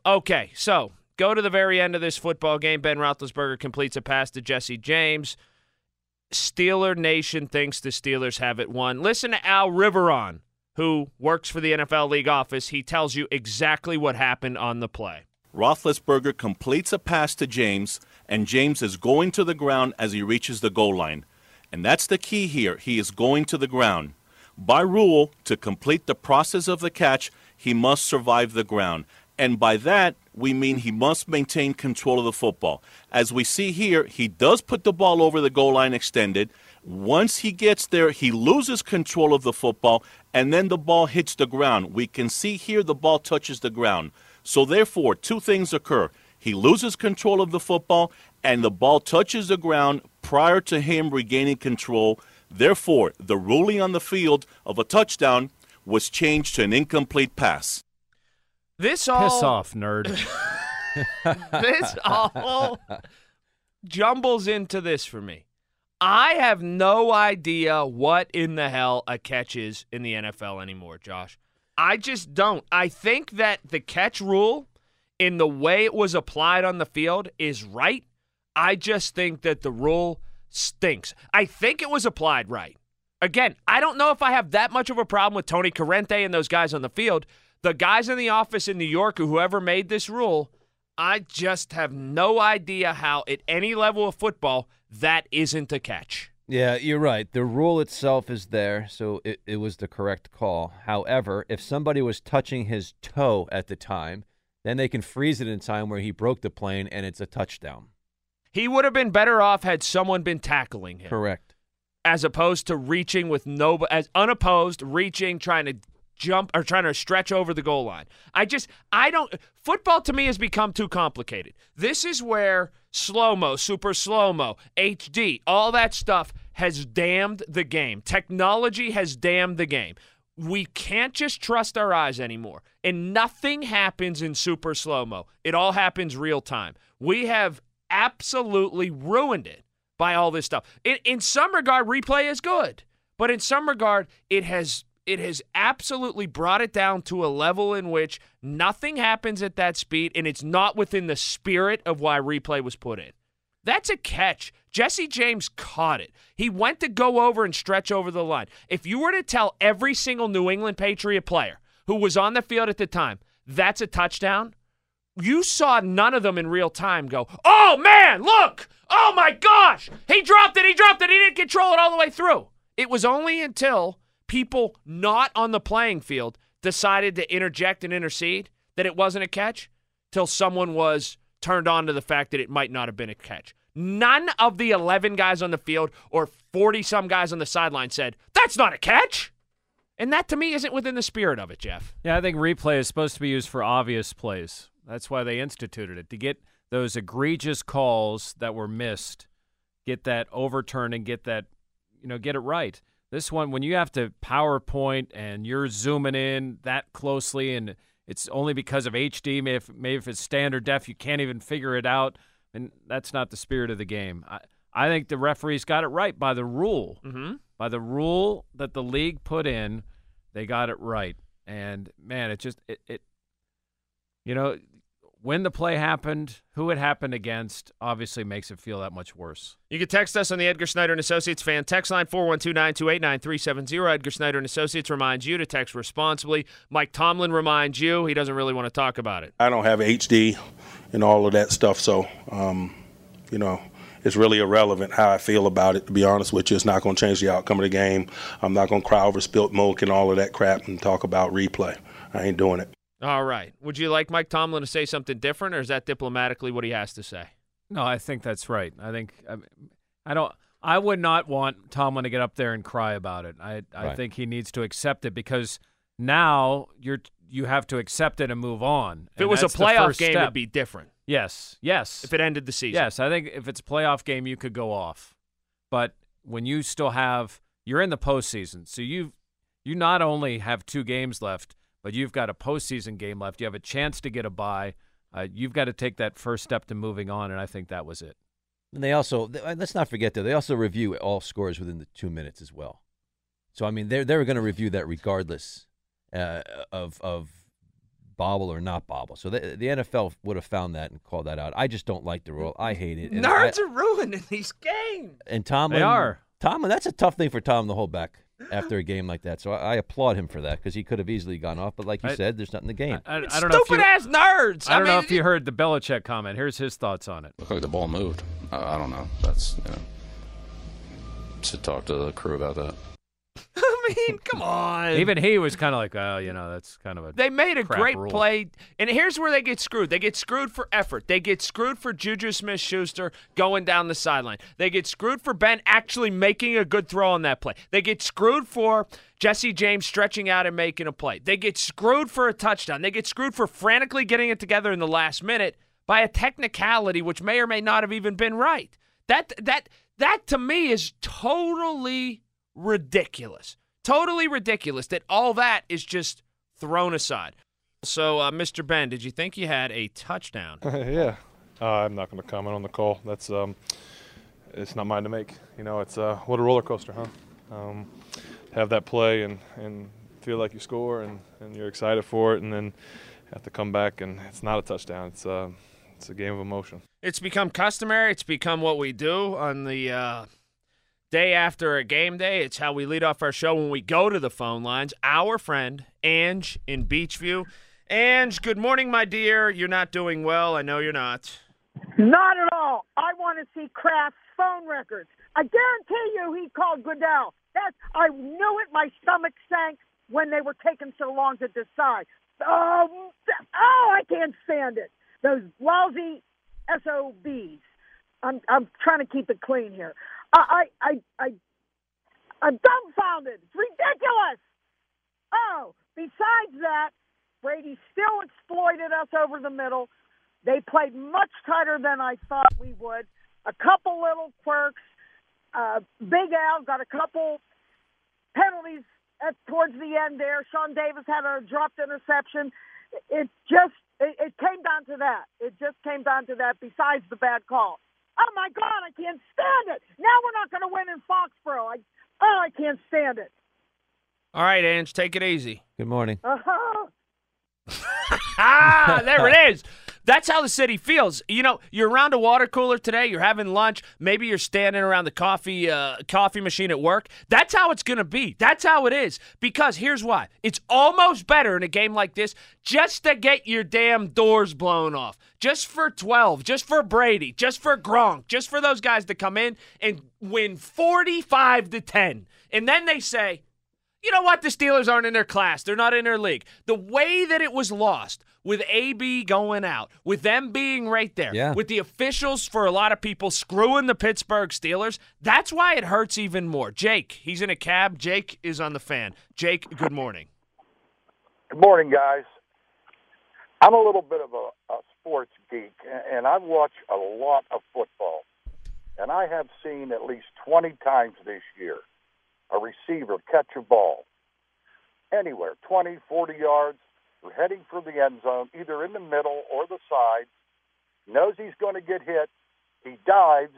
Okay, so go to the very end of this football game. Ben Roethlisberger completes a pass to Jesse James. Steeler Nation thinks the Steelers have it won. Listen to Al Riveron, who works for the NFL League office. He tells you exactly what happened on the play. Roethlisberger completes a pass to James, and James is going to the ground as he reaches the goal line. And that's the key here. He is going to the ground. By rule, to complete the process of the catch, he must survive the ground. And by that, we mean he must maintain control of the football. As we see here, he does put the ball over the goal line extended. Once he gets there, he loses control of the football, and then the ball hits the ground. We can see here the ball touches the ground. So therefore, two things occur. He loses control of the football, and the ball touches the ground prior to him regaining control. Therefore, the ruling on the field of a touchdown was changed to an incomplete pass. This all Piss off, nerd. This all jumbles into this for me. I have no idea what in the hell a catch is in the NFL anymore, Josh. I just don't. I think that the catch rule in the way it was applied on the field is right. I just think that the rule stinks. I think it was applied right. Again, I don't know if I have that much of a problem with Tony Corrente and those guys on the field. The guys in the office in New York, or whoever made this rule, I just have no idea how at any level of football that isn't a catch. Yeah, you're right. The rule itself is there, so it was the correct call. However, if somebody was touching his toe at the time, then they can freeze it in time where he broke the plane and it's a touchdown. He would have been better off had someone been tackling him. Correct. As opposed to reaching with as unopposed, reaching, trying to jump or trying to stretch over the goal line. Football to me has become too complicated. This is where slow-mo, super slow-mo, HD, all that stuff has damned the game. Technology has damned the game. We can't just trust our eyes anymore. And nothing happens in super slow-mo. It all happens real time. We have absolutely ruined it by all this stuff. In some regard, replay is good. But in some regard, it has absolutely brought it down to a level in which nothing happens at that speed, and it's not within the spirit of why replay was put in. That's a catch. Jesse James caught it. He went to go over and stretch over the line. If you were to tell every single New England Patriot player who was on the field at the time, that's a touchdown, you saw none of them in real time go, oh, man, look! Oh, my gosh! He dropped it, he didn't control it all the way through. It was only until people not on the playing field decided to interject and intercede that it wasn't a catch till someone was turned on to the fact that it might not have been a catch. None of the 11 guys on the field or 40-some guys on the sideline said, that's not a catch. And that, to me, isn't within the spirit of it, Jeff. Yeah, I think replay is supposed to be used for obvious plays. That's why they instituted it, to get those egregious calls that were missed, get that overturned and get that, get it right. This one, when you have to PowerPoint and you're zooming in that closely and it's only because of HD, maybe if it's standard def, you can't even figure it out, and that's not the spirit of the game. I think the referees got it right by the rule. Mm-hmm. By the rule that the league put in, they got it right. And, man, when the play happened, who it happened against, obviously makes it feel that much worse. You can text us on the Edgar Snyder & Associates fan text line, 412-928-9370. Edgar Snyder & Associates reminds you to text responsibly. Mike Tomlin reminds you he doesn't really want to talk about it. I don't have HD and all of that stuff, so, it's really irrelevant how I feel about it, to be honest with you. It's not going to change the outcome of the game. I'm not going to cry over spilt milk and all of that crap and talk about replay. I ain't doing it. All right. Would you like Mike Tomlin to say something different, or is that diplomatically what he has to say? No, I think that's right. I would not want Tomlin to get up there and cry about it. I think he needs to accept it, because now you have to accept it and move on. If it was a playoff game, it'd be different. Yes. If it ended the season. Yes, I think if it's a playoff game, you could go off. But when you still you're in the postseason, so you not only have 2 games left, but you've got a postseason game left. You have a chance to get a bye. You've got to take that first step to moving on, and I think that was it. And they also, let's not forget, though, they also review all scores within the 2 minutes as well. So, I mean, they're going to review that regardless of bobble or not bobble. So the NFL would have found that and called that out. I just don't like the rule. I hate it. And Nerds are ruining these games. And Tomlin, They are. Tomlin, that's a tough thing for Tom to hold back after a game like that. So I applaud him for that because he could have easily gone off. But like you said, there's nothing in the game. I don't know if you, Stupid-ass nerds. I don't know if you heard the Belichick comment. Here's his thoughts on it. Looked like the ball moved. I don't know. That's, should talk to the crew about that. I mean, come on. Even he was kind of like, oh, that's kind of a They made a crap great rule. play, and here's where they get screwed. They get screwed for effort. They get screwed for Juju Smith-Schuster going down the sideline. They get screwed for Ben actually making a good throw on that play. They get screwed for Jesse James stretching out and making a play. They get screwed for a touchdown. They get screwed for frantically getting it together in the last minute by a technicality which may or may not have even been right. That to me is totally ridiculous. Totally ridiculous that all that is just thrown aside. So, Mr. Ben, did you think you had a touchdown? Yeah. I'm not going to comment on the call. That's it's not mine to make. It's what a roller coaster, huh? Have that play and feel like you score and you're excited for it, and then have to come back and it's not a touchdown. It's a game of emotion. It's become customary. It's become what we do on the day after a game day. It's how we lead off our show when we go to the phone lines. Our friend, Ange in Beachview. Ange, good morning, my dear. You're not doing well. I know you're not. Not at all. I want to see Kraft's phone records. I guarantee you he called Goodell. I knew it. My stomach sank when they were taking so long to decide. Oh, I can't stand it. Those lousy SOBs. I'm trying to keep it clean here. I'm dumbfounded. It's ridiculous. Oh, besides that, Brady still exploited us over the middle. They played much tighter than I thought we would. A couple little quirks. Big Al got a couple penalties towards the end there. Sean Davis had a dropped interception. It came down to that. It just came down to that besides the bad call. Oh, my God, I can't stand it. Now we're not going to win in Foxborough. I can't stand it. All right, Ange, take it easy. Good morning. Uh-huh. There it is. That's how the city feels. You're around a water cooler today. You're having lunch. Maybe you're standing around the coffee machine at work. That's how it's going to be. That's how it is. Because here's why. It's almost better in a game like this just to get your damn doors blown off. Just for 12. Just for Brady. Just for Gronk. Just for those guys to come in and win 45-10. And then they say, you know what? The Steelers aren't in their class. They're not in their league. The way that it was lost, with AB going out, with them being right there, with the officials, for a lot of people, screwing the Pittsburgh Steelers, that's why it hurts even more. Jake, he's in a cab. Jake is on the fan. Jake, good morning. Good morning, guys. I'm a little bit of a sports geek, and I've watched a lot of football. And I have seen at least 20 times this year a receiver catch a ball anywhere, 20, 40 yards, heading for the end zone, either in the middle or the side, knows he's going to get hit, he dives,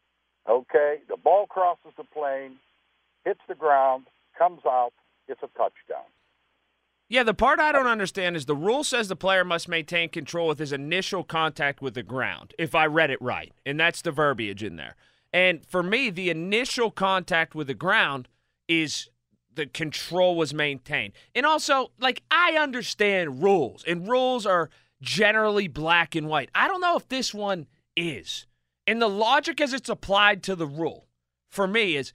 okay, the ball crosses the plane, hits the ground, comes out, it's a touchdown. Yeah, the part I don't understand is the rule says the player must maintain control with his initial contact with the ground, if I read it right, and that's the verbiage in there. And for me, the initial contact with the ground is the control was maintained. And also, I understand rules, and rules are generally black and white. I don't know if this one is. And the logic as it's applied to the rule, for me, is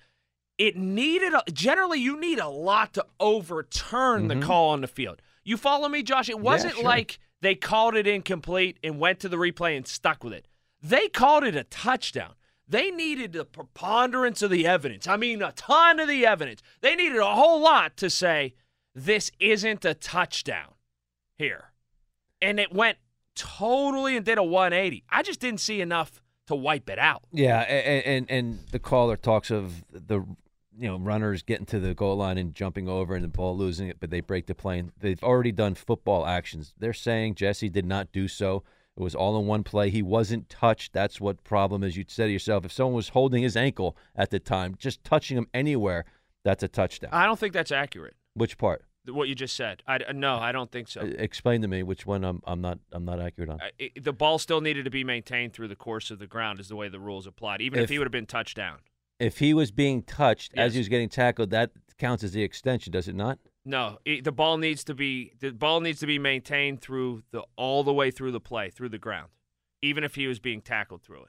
generally you need a lot to overturn the call on the field. You follow me, Josh? It wasn't like they called it incomplete and went to the replay and stuck with it. They called it a touchdown. They needed the preponderance of the evidence. I mean, a ton of the evidence. They needed a whole lot to say this isn't a touchdown here. And it went totally and did a 180. I just didn't see enough to wipe it out. Yeah, and the caller talks of the runners getting to the goal line and jumping over and the ball losing it, but they break the play. They've already done football actions. They're saying Jesse did not do so. It was all in one play. He wasn't touched. That's what problem is. You said to yourself, if someone was holding his ankle at the time, just touching him anywhere, that's a touchdown. I don't think that's accurate. Which part? What you just said. No, I don't think so. Explain to me which one I'm not accurate on. The ball still needed to be maintained through the course of the ground is the way the rules applied, even if he would have been touched down. If he was being touched as Yes. he was getting tackled, that counts as the extension, does it not? No, the ball needs to be maintained through all the way through the play, through the ground, even if he was being tackled through it.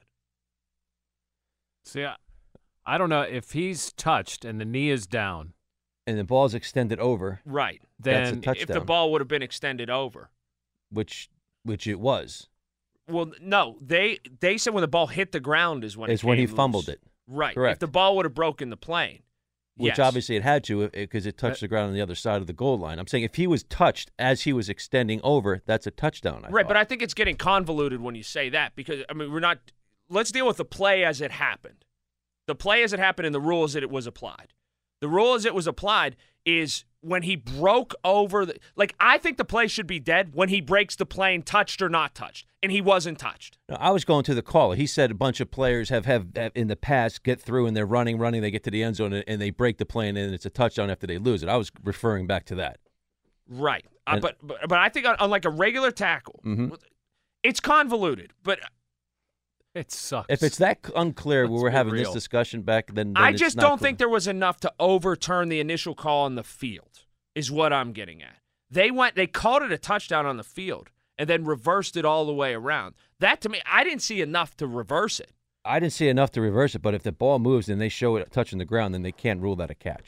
See, I don't know if he's touched and the knee is down. And the ball's extended over. Right. That's a Then touchdown. If the ball would have been extended over. Which it was. Well, no, they said when the ball hit the ground is when he fumbled it. Right. Correct. If the ball would have broken the plane. Which yes. obviously it had to because it touched the ground on the other side of the goal line. I'm saying if he was touched as he was extending over, that's a touchdown. Right, but I think it's getting convoluted when you say that because, I mean, let's deal with the play as it happened. The play as it happened and the rule as it was applied. The rule as it was applied is when he broke over I think the play should be dead when he breaks the plane, touched or not touched, and he wasn't touched. No, I was going to the caller. He said a bunch of players have in the past get through and they're running, they get to the end zone and they break the plane and it's a touchdown after they lose it. I was referring back to that. Right. But I think on like a regular tackle, it's convoluted, but it sucks. If it's that unclear when we're having this discussion back, then I it's just not don't clear. think there was enough to overturn the initial call on the field, is what I'm getting at. They called it a touchdown on the field and then reversed it all the way around. That, to me, I didn't see enough to reverse it. I didn't see enough to reverse it, but if the ball moves and they show it touching the ground, then they can't rule that a catch.